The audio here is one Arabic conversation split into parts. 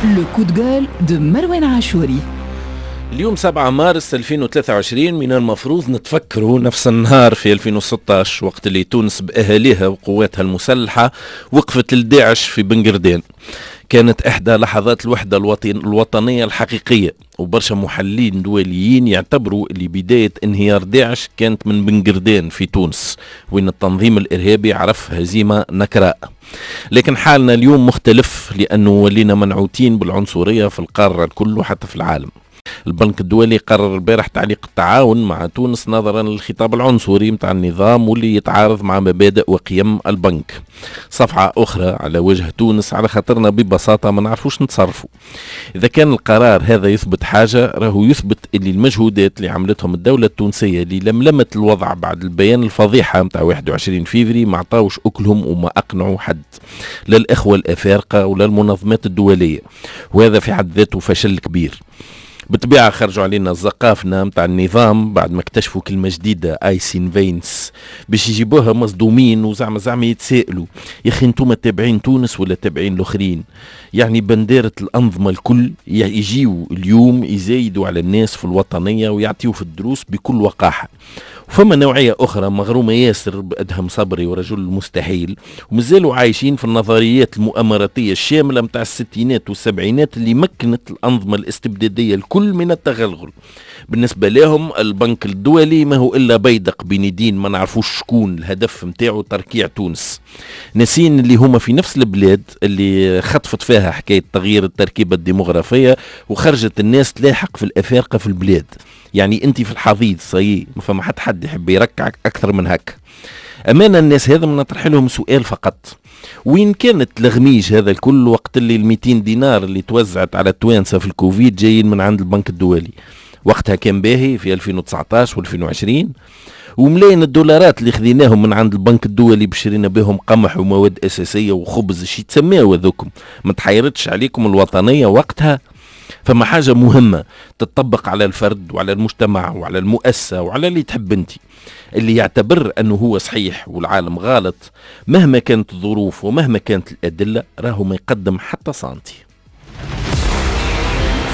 لو كود جول دو مروان عاشوري. اليوم 7 مارس 2023 من المفروض نتفكروا نفس النهار في 2016 وقت اللي تونس بأهاليها وقواتها المسلحة وقفت لداعش في بنقردان. كانت إحدى لحظات الوحدة الوطنية الحقيقية، وبرشا محللين دوليين يعتبروا اللي بداية انهيار داعش كانت من بنقردان في تونس، وين التنظيم الإرهابي عرف هزيمة نكراء. لكن حالنا اليوم مختلف، لأنه ولينا منعوتين بالعنصرية في القارة الكل وحتى في العالم. البنك الدولي قرر البارح تعليق التعاون مع تونس نظرا للخطاب العنصري متاع النظام واللي يتعارض مع مبادئ وقيم البنك. صفعة أخرى على وجه تونس على خاطرنا ببساطة ما نعرفوش نتصرفوا. إذا كان القرار هذا يثبت حاجة، راهو يثبت اللي المجهودات اللي عملتهم الدولة التونسية اللي لملمت الوضع بعد البيان الفضيحة متاع 21 فيفري ما عطاوش أكلهم وما أقنعوا حد، لا الإخوة الأفارقة ولا المنظمات الدولية، وهذا في حد ذاته فشل كبير. بالطبيعة خرجوا علينا الزقافنا متاع النظام بعد ما اكتشفوا كلمة جديدة ايسين فينس باش يجيبوها مصدومين وزعما يتسائلوا، يا اخي انتوما تابعين تونس ولا تابعين الاخرين؟ يعني بنديرة الأنظمة الكل يجيوا اليوم يزايدوا على الناس في الوطنية ويعطيوا في الدروس بكل وقاحة. وفما نوعية أخرى مغرومة ياسر بأدهم صبري ورجل المستحيل، ومازالوا عايشين في النظريات المؤامراتية الشاملة متاع الستينات والسبعينات اللي مكنت الأنظمة الاستبدادية الكل من التغلغل. بالنسبة لهم البنك الدولي ما هو إلا بيدق بين يدين ما نعرفوش شكون الهدف متاعه تركيع تونس. ناسين اللي هما في نفس البلاد اللي خطفت فيها حكاية تغيير التركيبة الديمغرافية وخرجت الناس تلاحق في الأفارقة في البلاد. يعني انت في الحضيض صحيح ما فما حد يحب يركعك اكثر من هكا. امانه الناس هذا من نطرح لهم سؤال فقط، وين كانت الغميج هذا الكل وقت اللي 200 دينار اللي توزعت على التوانسه في الكوفيد جايين من عند البنك الدولي؟ وقتها كان باهي في 2019 و2020، وملايين الدولارات اللي خذيناهم من عند البنك الدولي بشرينا بهم قمح ومواد اساسيه وخبز شي تسميه ذوكم، ما تحيرتش عليكم الوطنيه وقتها؟ فما حاجة مهمة تتطبق على الفرد وعلى المجتمع وعلى المؤسسة وعلى اللي تحب انت، اللي يعتبر أنه هو صحيح والعالم غلط مهما كانت الظروف ومهما كانت الأدلة، راهو ما يقدم حتى سنتي.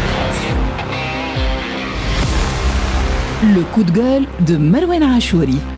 لو كود جول دو مروان عاشوري.